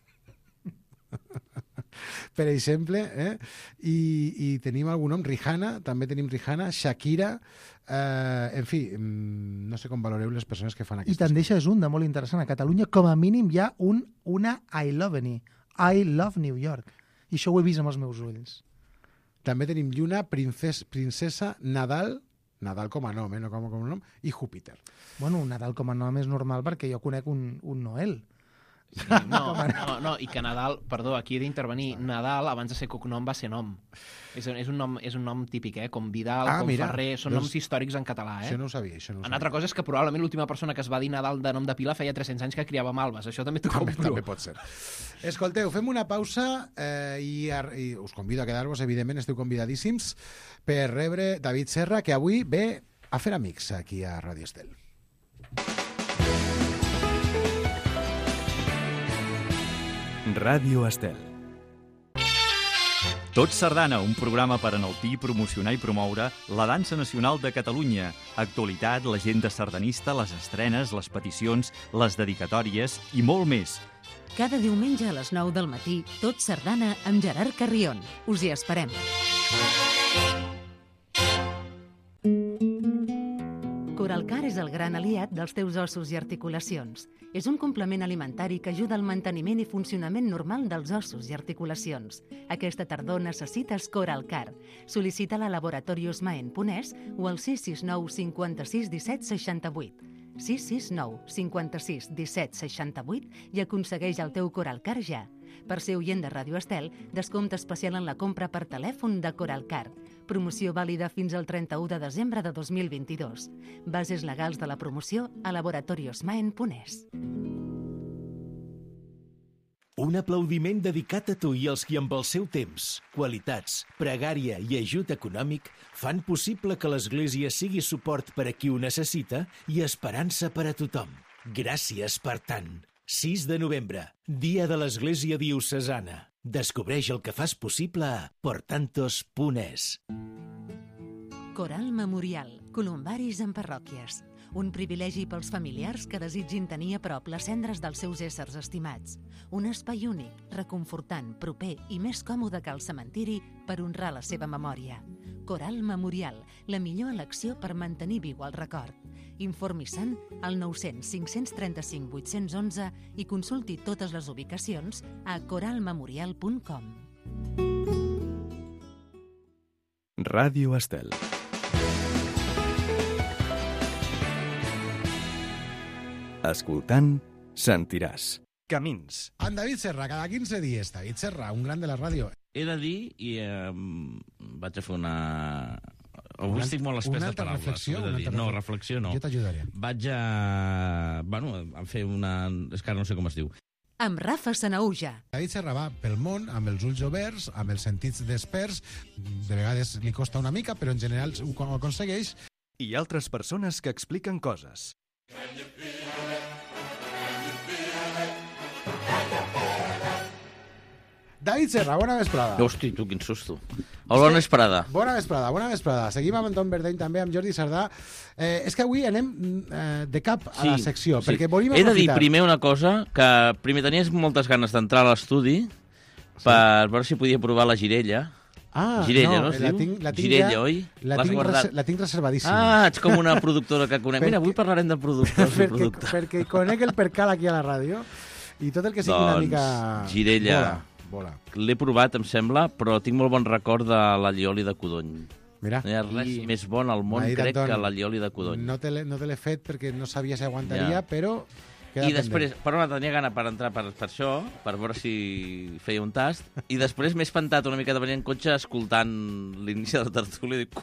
per exemple, eh? I, i tenim algun nom, Rihanna, també tenim Rihanna, Shakira, eh, en fi, mm, no sé com valoreu les persones que fan I aquestes te'n deixes un de molt interessant. A Catalunya, com a mínim, hi ha un, una I love any. I love New York. I això ho he vist amb els meus ulls. També tenim Lluna, princes, princesa, Nadal, Nadal com a nom, eh? No com, com a nom, i Júpiter. Bueno, un Nadal com a nom és normal perquè jo conec un, un Noel. Sí, no, no, no, i que Nadal, perdó, aquí he d'intervenir, Nadal, abans de ser cognom, va ser nom. És, és, un nom. és un nom típic, eh? Com Vidal, Ah, com mira, Ferrer, són doncs- noms històrics en català, eh? Això no ho sabia, això no ho Una sabia. altra cosa és que probablement l'última persona que es va dir Nadal de nom de pila feia tres-cents anys que criava malves. Això també t'ho També, compro. també pot ser. Escolteu, fem una pausa eh, i, ar- i us convido a quedar-vos, evidentment, esteu convidadíssims per rebre David Serra, que avui ve a fer amics aquí a Ràdio Estel. Ràdio Estel. Tot Sardana, un programa per enaltir, promocionar i promoure la dansa nacional de Catalunya, actualitat, l'agenda sardanista, les estrenes, les peticions, les dedicatòries i molt més. Cada diumenge a les nou del matí, Tot Sardana amb Gerard Carrion. Us hi esperem. Coralcar és el gran aliat dels teus ossos i articulacions. És un complement alimentari que ajuda al manteniment i funcionament normal dels ossos i articulacions. Aquesta tardor necessites Coralcar. Sol·licita-la a Laboratorios Maen Ponès o al sis sis nou cinquanta-sis disset seixanta-vuit. sis sis nou cinquanta-sis disset seixanta-vuit i aconsegueix el teu Coralcar ja. Per ser oient de Ràdio Estel, descompte especial en la compra per telèfon de Coralcar. Promoció vàlida fins al trenta-u de desembre de dos mil vint-i-dos. Bases legals de la promoció a Laboratorios Maen Ponès. Un aplaudiment dedicat a tu i als qui amb el seu temps, qualitats, pregària i ajut econòmic fan possible que l'Església sigui suport per a qui ho necessita i esperança per a tothom. Gràcies per tant. sis de novembre, Dia de l'Església Diocesana. Descobreix el que fas possible a portantos punt es. Coral Memorial, columbaris en parròquies. Un privilegi pels familiars que desitgin tenir a prop les cendres dels seus éssers estimats. Un espai únic, reconfortant, proper i més còmode que el cementiri per honrar la seva memòria. Coral Memorial, la millor elecció per mantenir viu el record. Informi-se'n al nou cents cinc cents trenta-cinc vuit-cents onze i consulti totes les ubicacions a coral memorial punt com. Ràdio Estel. Escoltant, sentiràs. Camins. En David Serra, cada quinze dies. David Serra, un gran de la ràdio. He de dir, i eh, vaig a fer una... Avui estic molt espès de paraules. Reflexió, de dir. No, reflexió no. Jo t'ajudaré. Vaig a... Bueno, a fer una... És que ara no sé com es diu. Amb Rafa Sanauja. David Serra va pel món amb els ulls oberts, amb els sentits desperts. De vegades li costa una mica, però en general ho aconsegueix. I altres persones que expliquen coses. David Serra, bona vesprada. Hosti, tu, quin susto. Hola, bona vesprada. Bona vesprada, bona vesprada. Seguim amb Anton Verdeny, també amb Jordi Sardà. Eh, és que avui anem eh, de cap a sí, la secció, sí. perquè volim aprofitar... He de dir primer una cosa, que primer tenies moltes ganes d'entrar a l'estudi sí. per veure si podia provar la girella. Ah, girella, no, no es la diu? Tinc, la tinc girella, ja, oi? La tinc, res, la tinc reservadíssima. Ah, ets com una productora que conec. Mira, avui parlarem de productors perquè, i productes. Perquè conec el percal aquí a la ràdio i tot el que sigui doncs, una mica... girella... Bola. Bola. L'he provat, em sembla, però tinc molt bon record de l'allioli de codony. Mira. No hi ha res I... més bon al món, crec, Anton, que l'allioli de codony. No te l'he no fet perquè no sabia si aguantaria, ja. però... I després, però no, tenia gana per entrar per, per això, per veure si feia un tast, i després m'he espantat una mica de venir en cotxe escoltant l'inici de la tertúlia i dic,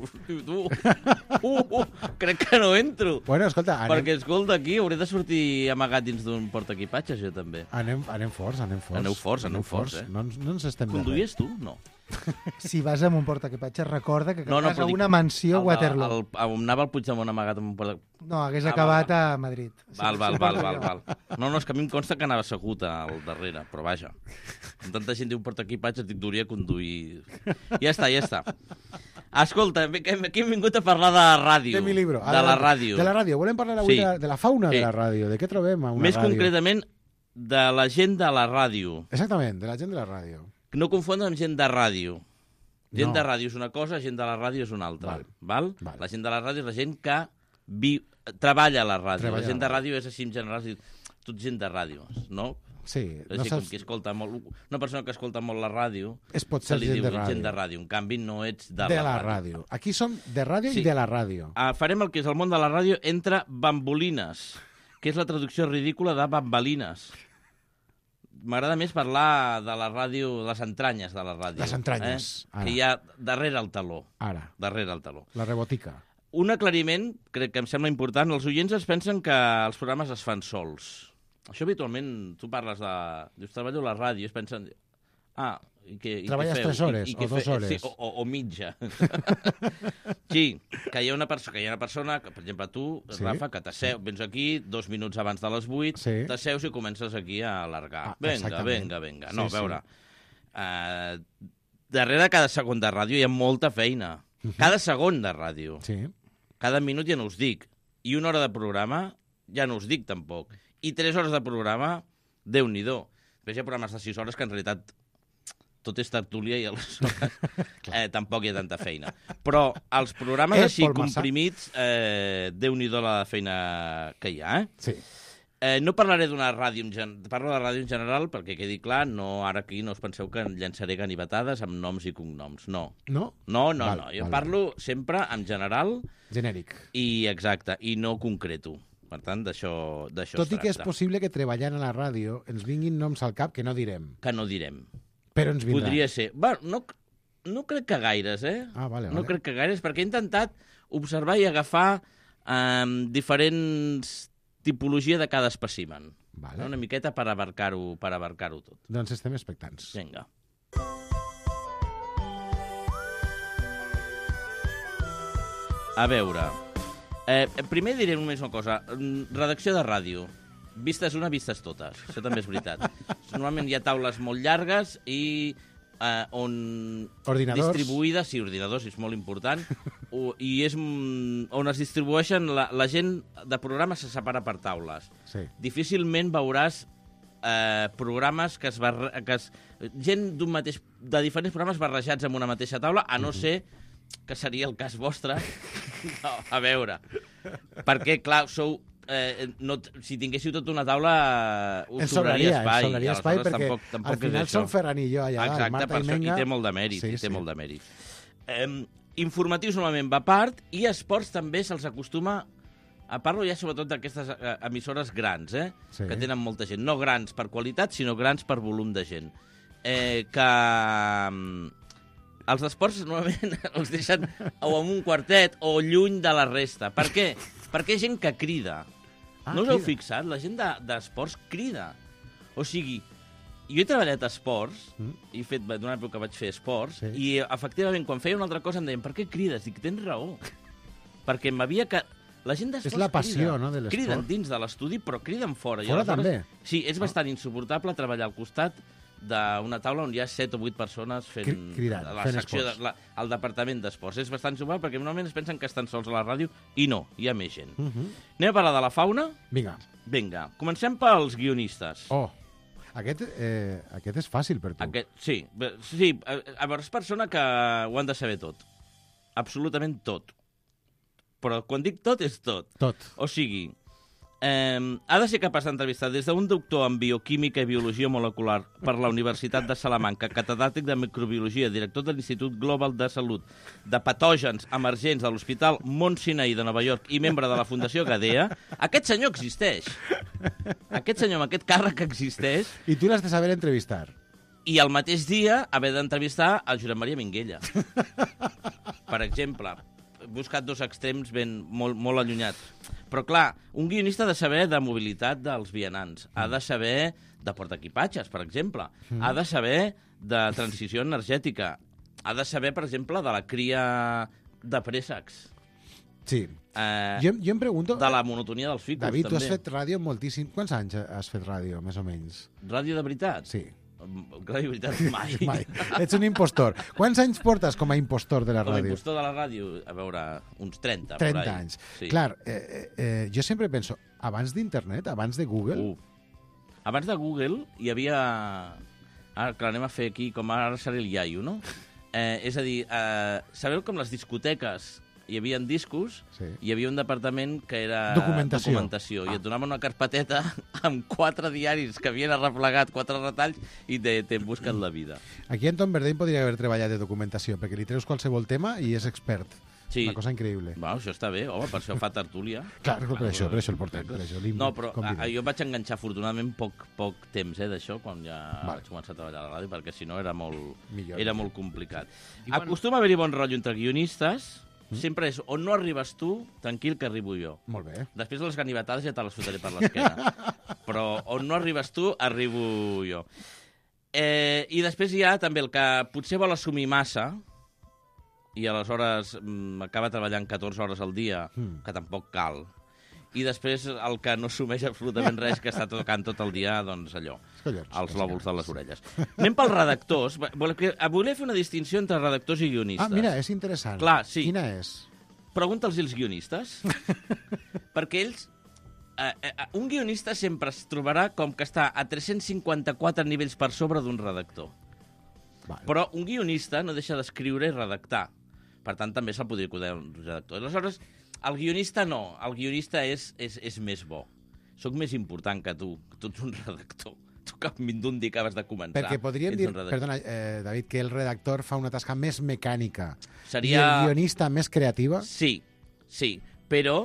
tu, uh, uh, crec que no entro. Bueno, escolta, anem... Perquè, escolta, aquí hauré de sortir amagat dins d'un portaequipatges, jo també. Anem, anem forts, anem forts. Aneu forts, aneu forts, eh? No, no ens estem Conduïes tu? No. Si vas amb un portaequipatges, recorda que no, no, vas a una mansió a Waterloo. El, el, anava al Puigdemont amagat amb un portaequipatges. No, hagués ah, acabat val, val. a Madrid. Val, val, val, val, val. No, no, és que a mi em consta que anava assegut al darrere, però vaja. Amb tanta gent diu portaequipatges, dic, duria conduir... Ja està, ja està. Escolta, aquí hem vingut a parlar de ràdio. De mi libro. De la ràdio. De la ràdio. Volem parlar avui sí. de, la, de la fauna sí. de la ràdio. De què trobem a una Més ràdio? Més concretament, de la gent de la ràdio. Exactament, de la gent de la ràdio. No confondre amb gent de ràdio. Gent no. de ràdio és una cosa, gent de la ràdio és una altra. Val. Val? Val. La gent de la ràdio és la gent que vi... treballa a la ràdio. Treballa la gent de ràdio és així en general, tot gent de ràdio, no? Sí. És no saps... com qui escolta molt... Una persona que escolta molt la ràdio es pot ser se li gent, diu de ràdio. gent de ràdio. En canvi, no ets de, de la, la ràdio. ràdio. Aquí som de ràdio sí. i de la ràdio. Uh, farem el que és el món de la ràdio entre bambolines, que és la traducció ridícula de bambalines. M'agrada més parlar de la ràdio, les entranyes de la ràdio. Les entranyes. Eh? Que hi ha darrere el taló. Ara. Darrere el taló. La rebotica. Un aclariment, crec que em sembla important. Els oients es pensen que els programes es fan sols. Això habitualment, tu parles de... Dius, treballo a la ràdio, es pensen... Ah, i què, i treballes què feu? tres hores I, i o dues hores. Sí, o, o, o mitja. Sí, que hi ha una persona, que hi ha una persona que, per exemple, tu, sí? Rafa, que t'asseu, vens aquí dos minuts abans de les vuit, sí? T'asseus i comences aquí a alargar. Ah, vinga, vinga, vinga. No, sí, a veure, sí. uh, darrere cada segon de ràdio hi ha molta feina. Uh -huh. Cada segon de ràdio. Sí. Cada minut ja no us dic. I una hora de programa ja no us dic tampoc. I tres hores de programa, Déu-n'hi-do. Després hi ha programes de sis hores que en realitat tot és tertúlia i aleshores eh, tampoc hi ha tanta feina. Però els programes eh, així comprimits, eh, Déu-n'hi-do la feina que hi ha. Eh? Sí. Eh, no parlaré d'una ràdio, en gen... parlo de ràdio en general perquè quedi clar, no, ara aquí no us penseu que llançaré ganivetades amb noms i cognoms, no. No? No, no, val, no. Jo val, parlo val. sempre en general. Genèric. I exacte, i no concreto. Per tant, d'això es tracta. Tot i que és possible que treballant a la ràdio ens vinguin noms al cap que no direm. Que no direm. Però ens vindran. Podria ser. Bueno, no, no crec que gaires, eh? Ah, vale, vale. No crec que gaires, perquè he intentat observar i agafar eh, diferents tipologia de cada espècimen. Vale. Una miqueta per abarcar-ho per abarcar-ho tot. Doncs estem expectants. Vinga. A veure, eh, primer diré només una cosa. Redacció de ràdio. Vistes una, vistes totes. Això també és veritat. Normalment hi ha taules molt llargues i eh, on... Ordinadors. Distribuïdes, sí, ordinadors, és molt important, o, i és on es distribueixen, la, la gent de programes se separa per taules. Sí. Difícilment veuràs eh, programes que es... Barre, que es gent d'un mateix... de diferents programes barrejats en una mateixa taula, a no ser que seria el cas vostre. No, a veure. Perquè, clar, sou... Eh, no, si tinguéssiu tota una taula us ens sobraria espai. Ens sobraria espai perquè tampoc, tampoc al final són Ferran i jo allà. Exacte, Marta per i això, Menga... i té molt de mèrit. Sí, i té sí. molt de mèrit. Eh, informatius normalment va a part i esports també se'ls acostuma a parlo ja sobretot d'aquestes eh, emissores grans, eh? Sí. Que tenen molta gent. No grans per qualitat, sinó grans per volum de gent. Eh, que... Els esports normalment els deixen o en un quartet o lluny de la resta. Per què? Perquè hi ha gent que crida. Ah, no us heu crida. fixat? La gent d'esports de, crida. O sigui, jo he treballat a esports, mm. i he fet, d'una època vaig fer esports, sí. I efectivament, quan feia una altra cosa em deien, per què crides? Dic, tens raó. Perquè m'havia que... La gent d'esports és la passió, crida. No, de l'esport. Criden dins de l'estudi, però criden fora. Fora també? Sí, és bastant insuportable treballar al costat d'una taula on hi ha set o vuit persones fent... Cridant, la fent secció esports. de, la, el departament d'esports. És bastant insuportable perquè normalment es pensen que estan sols a la ràdio i no, hi ha més gent. Uh -huh. Anem a parlar de la fauna? Vinga. Vinga, comencem pels guionistes. Oh, aquest, eh, aquest és fàcil per tu. Aquest, sí, sí, a veure, és persona que ho han de saber tot. Absolutament tot. Però quan dic tot, és tot. Tot. O sigui, eh, ha de ser capaç d'entrevistar des d'un doctor en bioquímica i biologia molecular per la Universitat de Salamanca, catedràtic de microbiologia, director de l'Institut Global de Salut, de patògens emergents de l'Hospital Mont Sinai de Nova York i membre de la Fundació Gadea. Aquest senyor existeix. Aquest senyor amb aquest càrrec existeix. I tu l'has de saber entrevistar. I al mateix dia haver d'entrevistar el Josep Maria Minguella. Per exemple, he buscat dos extrems ben, molt, molt allunyats. Però, clar, un guionista ha de saber de mobilitat dels vianants, ha de saber de portaequipatges, per exemple, mm. ha de saber de transició energètica, ha de saber, per exemple, de la cria de préssecs. Sí. Eh, jo, jo em pregunto... De la monotonia dels ficus, David, també. tu has fet ràdio moltíssim... Quants anys has fet ràdio, més o menys? Ràdio de veritat? Sí. Ràdio de veritat, mai. mai. Ets un impostor. Quants anys portes com a impostor de la Com a ràdio? impostor de la ràdio, a veure, uns trenta. trenta por ahí. anys. Sí. Clar, eh, eh, jo sempre penso, abans d'internet, abans de Google... Uh. Abans de Google hi havia... Ara, clar, anem a fer aquí, com ara serà el iaio, no? Eh, és a dir, eh, sabeu com les discoteques hi havia discos, sí. Hi havia un departament que era documentació, documentació ah. i et donaven una carpeteta amb quatre diaris que havien arreplegat, quatre retalls, i t'he buscat la vida. Aquí en Tom Verdell podria haver treballat de documentació, perquè li treus qualsevol tema i és expert. Sí. Una cosa increïble. Bueno, això està bé, home, per això fa tertúlia. Clar, per això, per això el portem. Per això no, però a, jo vaig enganxar afortunadament poc, poc temps eh, d'això, quan ja vale. Vaig començar a treballar a la ràdio, perquè si no era molt, Millor, era molt complicat. Diuen... Acostuma a haver-hi bon rotllo entre guionistes, mm. sempre és on no arribes tu, tranquil que arribo jo. Molt bé. Després les ganivetades ja te les fotré per l'esquena. Però on no arribes tu, arribo jo. Eh, I després hi ha també el que potser vol assumir massa, i aleshores mm, acaba treballant catorze hores al dia, mm. que tampoc cal. I després el que no assumeix absolutament res, que està tocant tot el dia, doncs allò, collons, els lòbuls de les orelles. Anem pels redactors. Volia fer una distinció entre redactors i guionistes. Ah, mira, és interessant. Clar, sí. Quina és? Pregunta'ls als guionistes. Perquè ells... Eh, eh, un guionista sempre es trobarà com que està a tres-cents cinquanta-quatre nivells per sobre d'un redactor. Vale. Però un guionista no deixa d'escriure i redactar. Per tant, també se'l podria acudar un redactor. Aleshores, el guionista no. El guionista és, és, és més bo. Soc més important que tu. Tu ets un redactor. Tu cap d'un dia acabes de començar. Perquè podríem dir, perdona, eh, David, que el redactor fa una tasca més mecànica Seria... i el guionista més creativa? Sí, sí. Però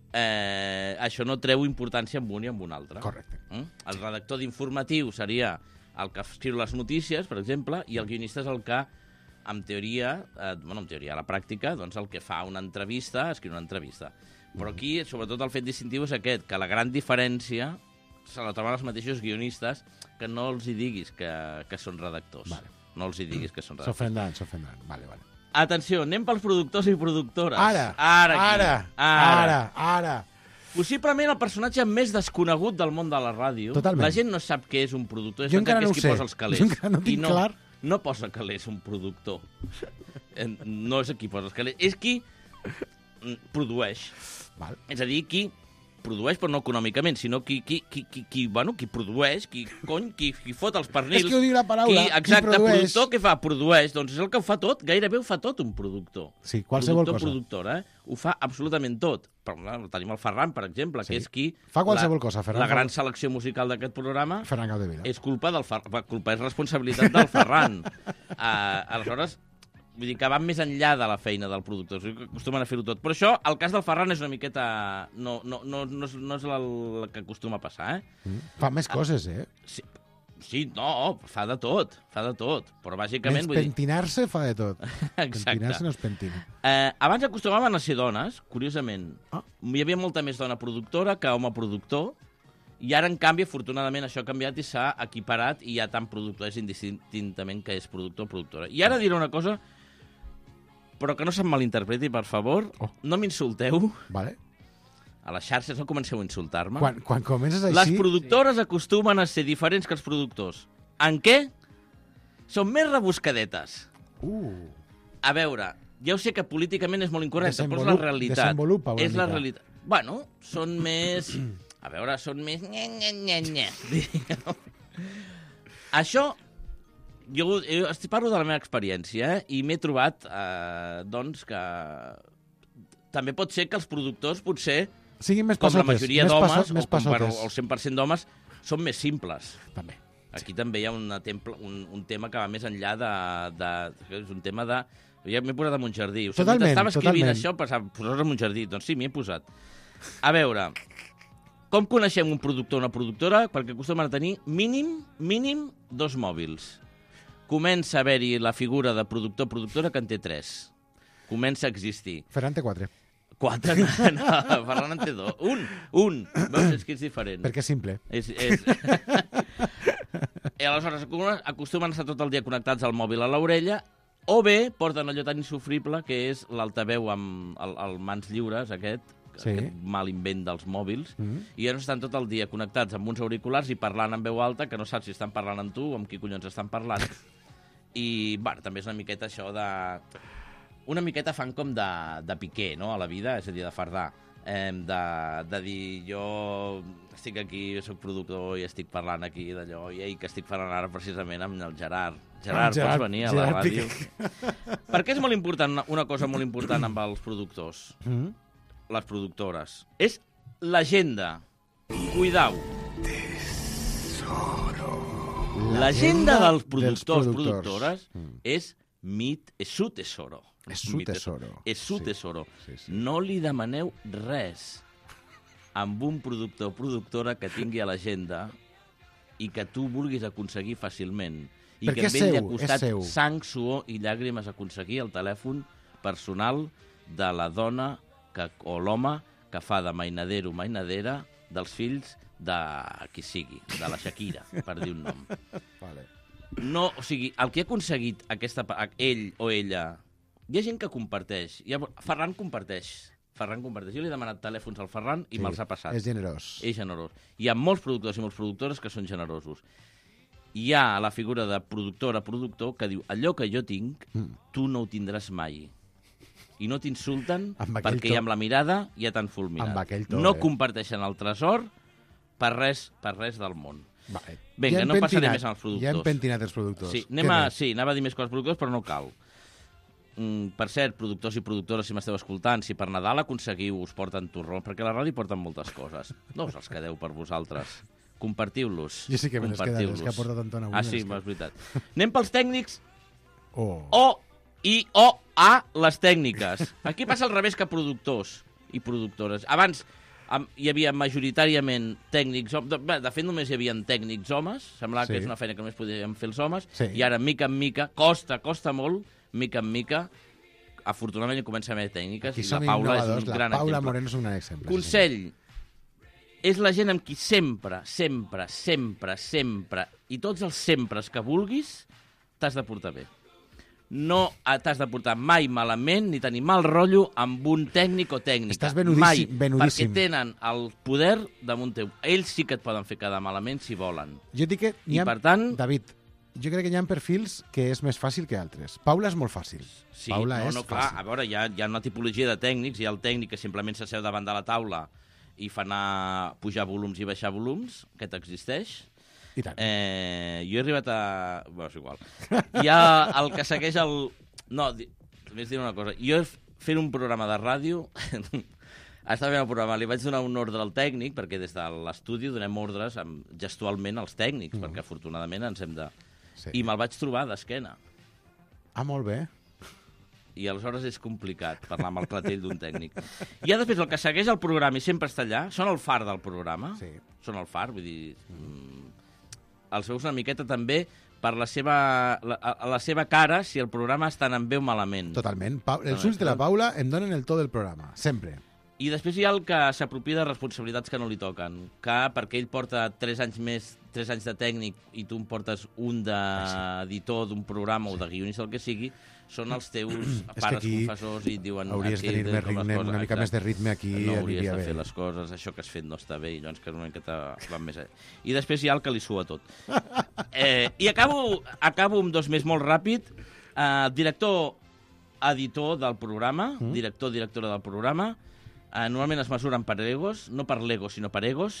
eh, això no treu importància amb un i amb un altre. Correcte. Mm? El redactor d'informatiu seria el que escriu les notícies, per exemple, i el guionista és el que, en teoria, eh, bueno, en teoria, a la pràctica, doncs el que fa una entrevista, escriu una entrevista. Però aquí, sobretot, el fet distintiu és aquest, que la gran diferència se la troben els mateixos guionistes, que no els hi diguis que, que són redactors. Vale. No els hi diguis que són redactors. S'ofendran, s'ofendran. Vale, vale. Atenció, anem pels productors i productores. Ara, ara, aquí. ara, ara, ara, ara. Possiblement el personatge més desconegut del món de la ràdio. Totalment. La gent no sap què és un productor. Jo encara no ho és qui sé. Posa els calés. Jo encara no tinc I no, clar. No posa calés un productor. No és qui posa els calés. És qui produeix. Val. És a dir, qui produeix, però no econòmicament, sinó qui, qui, qui, qui, qui, bueno, qui produeix, qui, cony, qui, qui fot els pernils. És que ho diu la paraula, qui, exacte, qui produeix. productor, què fa? Produeix. Doncs és el que ho fa tot, gairebé ho fa tot un productor. Sí, qualsevol productor, cosa. Productora, eh? Ho fa absolutament tot. Però, no, tenim el Ferran, per exemple, sí. que és qui... Fa qualsevol la, cosa, Ferran. La gran selecció musical d'aquest programa Ferran Capdevila. és culpa del Ferran, culpa és responsabilitat del Ferran. uh, aleshores, vull dir que va més enllà de la feina del productor, o sigui, acostumen a fer-ho tot. Però això, el cas del Ferran és una miqueta... No, no, no, no, és, no és el, el que acostuma a passar, eh? Mm. Fa més coses, eh? Sí, sí, no, fa de tot, fa de tot. Però bàsicament... Menys vull dir... pentinar-se fa de tot. Exacte. Pentinar-se no es pentina. Eh, abans acostumaven a ser dones, curiosament. Ah. Hi havia molta més dona productora que home productor, i ara, en canvi, afortunadament, això ha canviat i s'ha equiparat i hi ha tant productor, és indistintament que és productor o productora. I ara diré una cosa, però que no se'm malinterpreti, per favor. Oh. No m'insulteu. Vale. A les xarxes no comenceu a insultar-me. Quan, quan comences així... Les productores sí. acostumen a ser diferents que els productors. En què? Són més rebuscadetes. Uh. A veure, ja ho sé que políticament és molt incorrecte, però és la realitat. Desenvolupa una és la mica. realitat. Bueno, són més... A veure, són més... Nye, nye, nye, nye. Això... Jo, jo estic parlo de la meva experiència, eh? I m'he trobat, eh, doncs, que també pot ser que els productors, potser, siguin més com passotes, la majoria més d'homes, passos, més o com per passotes. el cent per cent d'homes, són més simples. També. Aquí sí. també hi ha una temple, un, un tema que va més enllà de... de és un tema de... Ja m'he posat en un jardí. O sigui, totalment, estava escrivint totalment. això, pensava, posar-se en un jardí. Doncs sí, m'hi he posat. A veure, com coneixem un productor o una productora? Perquè acostumen a tenir mínim, mínim, dos mòbils. Comença a haver-hi la figura de productor-productora que en té tres. Comença a existir. Ferran té quatre. Quatre? No, no, Ferran en té dos. Un, un. Veus, és que és diferent. Perquè és simple. És, és... I aleshores acostumen a estar tot el dia connectats al mòbil a l'orella, o bé porten allò tan insufrible que és l'altaveu amb el, el mans lliures, aquest, sí. aquest mal invent dels mòbils, Mm. i llavors estan tot el dia connectats amb uns auriculars i parlant en veu alta, que no saps si estan parlant amb tu o amb qui collons estan parlant. I, bueno, també és una miqueta això de... Una miqueta fan com de, de piqué, no?, a la vida, és a dir, de fardar. Eh, de, de dir, jo estic aquí, soc productor i estic parlant aquí d'allò, i ei, que estic parlant ara precisament amb el Gerard. Gerard, Gerard pots venir a Gerard la ràdio? Perquè és molt important, una cosa molt important amb els productors, Mm. les productores, és l'agenda. Cuidau. L'agenda dels productors, dels productors. productores, Mm. és mit, és su tesoro. És su Mi tesoro. És su Sí. tesoro. Sí, sí. No li demaneu res amb un productor o productora que tingui a l'agenda i que tu vulguis aconseguir fàcilment. I Perquè que és et vingui seu, a costat és seu. sang, suor i llàgrimes aconseguir el telèfon personal de la dona que, o l'home que fa de mainadero o mainadera dels fills de qui sigui, de la Shakira, per dir un nom. Vale. No, o sigui, el que ha aconseguit aquesta, ell o ella... Hi ha gent que comparteix. Hi ha, Ferran comparteix. Ferran comparteix. Jo li he demanat telèfons al Ferran i Sí, me'ls ha passat. és generós. És generós. Hi ha molts productors i molts productores que són generosos. Hi ha la figura de productora-productor que diu allò que jo tinc, Mm. tu no ho tindràs mai. I no t'insulten Amb aquell perquè to. amb la mirada ja t'han fulminat. Amb aquell to, no eh? comparteixen el tresor per res, per res del món. Vale. Vinga, Ja hem no passaré pentinat, més als productors. Ja hem pentinat els productors. Sí, Què anem a, més? sí, anava a dir més coses productors, però no cal. Mm, per cert, productors i productores, si m'esteu escoltant, si per Nadal aconseguiu, us porten torrons, perquè a la ràdio porten moltes coses. No us els quedeu per vosaltres. Compartiu-los. Jo sí que me les quedaré, compartiu-los. és que ha portat Antona avui, Ah, sí, és que- és veritat. Anem pels tècnics Oh. o i o a les tècniques. Aquí passa al revés que productors i productores. Abans am- hi havia majoritàriament tècnics homes, de, bé, de fet només hi havia tècnics homes, semblava Sí. que és una feina que només podien fer els homes, Sí. i ara, mica en mica, costa, costa molt, mica en mica, afortunadament comença a haver tècniques, Aquí i la som Paula és innovadors. un La gran Paula exemple. Moreno és un gran exemple. sí, Consell, és la gent amb qui sempre, sempre, sempre, sempre, i tots els sempres que vulguis, t'has de portar bé. No t'has de portar mai malament ni tenir mal rotllo amb un tècnic o tècnica. Estàs venudíssim, mai, venudíssim. Perquè tenen el poder damunt teu. Ells sí que et poden fer quedar malament si volen. Jo dic que I, ha, per tant... David, jo crec que hi ha perfils que és més fàcil que altres. Paula és molt fàcil. Sí, Paula no, és no, clar, fàcil. a veure, hi ha, hi ha una tipologia de tècnics, hi ha el tècnic que simplement s'asseu davant de la taula i fa anar pujar volums i baixar volums, aquest existeix. I tant. Eh, jo he arribat a... Bé, és igual. Hi ha el que segueix el... No, di... només diré una cosa. Jo fent un programa de ràdio... Estava fent el programa, li vaig donar un ordre al tècnic, perquè des de l'estudi donem ordres amb, gestualment als tècnics, mm. perquè afortunadament ens hem de... Sí. I me'l vaig trobar d'esquena. Ah, molt bé. I aleshores és complicat parlar amb el clatell d'un tècnic. I ja després el que segueix el programa i sempre està allà, són el far del programa. Sí. Són el far, vull dir... Mm, els veus una miqueta també per la seva, la, la seva cara si el programa està anant bé o malament. Totalment. Pa els ulls de la Paula em donen el to del programa, sempre. I després hi ha el que s'apropia de responsabilitats que no li toquen, que perquè ell porta tres anys més, tres anys de tècnic i tu en portes un d'editor d'un programa o de guionista, el que sigui, són els teus pares confessors i et diuen... Hauries de tenir més ritme, una mica més de ritme aquí, no hauries aniria de bé. fer les coses, això que has fet no està bé, i llavors que una miqueta van més... I després hi ha el que li sua tot. Eh, I acabo, acabo amb dos més molt ràpid. Eh, director, editor del programa, mm. director, directora del programa. Uh, normalment es mesuren per egos, no per l'ego, sinó per egos.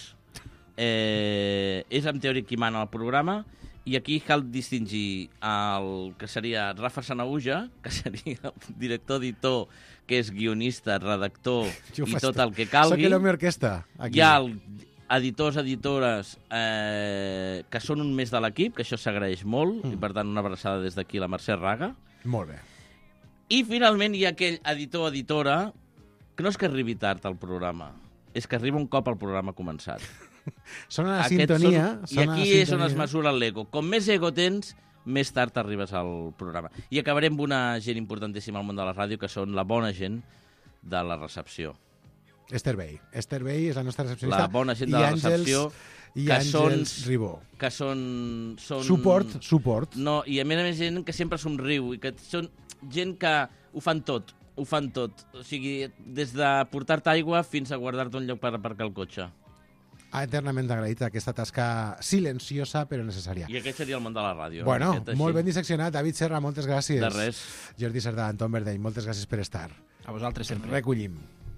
Eh, és en teòric qui mana el programa, i aquí cal distingir el que seria Rafa Sanahuja, que seria el director, editor, que és guionista, redactor i tot el que calgui. Soc la meva orquestra. Aquí. Hi ha el, editors, editores eh, que són un més de l'equip, que això s'agraeix molt, mm. i per tant una abraçada des d'aquí a la Mercè Raga. Molt bé. I finalment hi ha aquell editor, editora, que no és que arribi tard al programa, és que arriba un cop el programa ha començat. Sona la sintonia. Són... I aquí és on es mesura l'ego. Com més ego tens, més tard arribes al programa. I acabarem amb una gent importantíssima al món de la ràdio, que són la bona gent de la recepció. Esther Bey. Esther Bey és la nostra recepcionista. La bona gent de la recepció. I que Àngels són, Ribó. Que són, són... Suport, suport. No, i a més a més gent que sempre somriu, i que són gent que ho fan tot. Ho fan tot. O sigui, des de portar-te aigua fins a guardar-te un lloc per aparcar el cotxe. Ah, eternament agraït aquesta tasca silenciosa però necessària. I aquest seria el món de la ràdio. Bueno, aquest, molt ben disseccionat. David Serra, moltes gràcies. De res. Jordi Cerdà, Anton Verdell, moltes gràcies per estar. A vosaltres sempre. Recollim.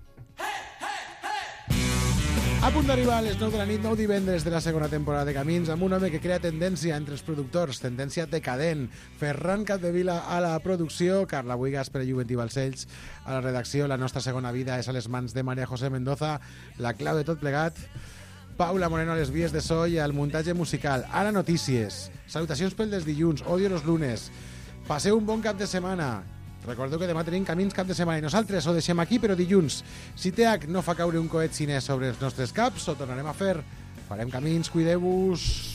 A punt d'arribar a les nou de la nit, nou divendres de la segona temporada de Camins, amb un home que crea tendència entre els productors, tendència decadent. Ferran Capdevila a la producció, Carla Buigas, Pere Juventí Balcells a la redacció. La nostra segona vida és a les mans de Maria José Mendoza, la clau de tot plegat. Paula Moreno a les vies de so i al muntatge musical. Ara notícies. Salutacions pel des dilluns, odio los lunes. Passeu un bon cap de setmana. Recordeu que demà tenim Camins cap de setmana i nosaltres ho deixem aquí, però dilluns, si T H no fa caure un coet xinès sobre els nostres caps, ho tornarem a fer. Farem Camins, cuideu-vos.